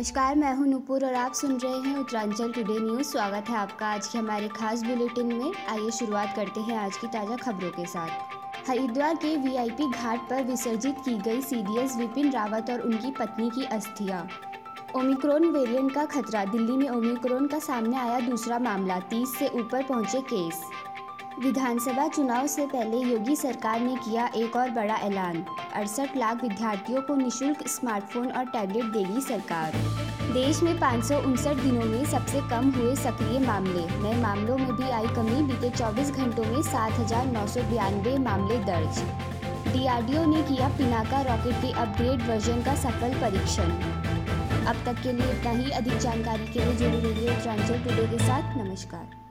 नमस्कार, मैं हूं नूपुर और आप सुन रहे हैं उत्तरांचल टुडे न्यूज़। स्वागत है आपका आज के हमारे खास बुलेटिन में। आइए शुरुआत करते हैं आज की ताज़ा खबरों के साथ। हरिद्वार के वीआईपी घाट पर विसर्जित की गई सीडीएस विपिन रावत और उनकी पत्नी की अस्थियां। ओमिक्रॉन वेरिएंट का खतरा, दिल्ली में ओमिक्रॉन का सामने आया दूसरा मामला, 30 से ऊपर पहुंचे केस। विधानसभा चुनाव से पहले योगी सरकार ने किया एक और बड़ा ऐलान, 68 लाख विद्यार्थियों को निःशुल्क स्मार्टफोन और टैबलेट देगी सरकार। देश में 559 दिनों में सबसे कम हुए सक्रिय मामले, नए मामलों में भी आई कमी, बीते 24 घंटों में 7,992 मामले दर्ज। डीआरडीओ ने किया पिनाका रॉकेट के अपग्रेड वर्जन का सफल परीक्षण। अब तक के लिए इतना ही। अधिक जानकारी के लिए जुड़े रहिए उत्तरांचल टुडे के साथ। नमस्कार।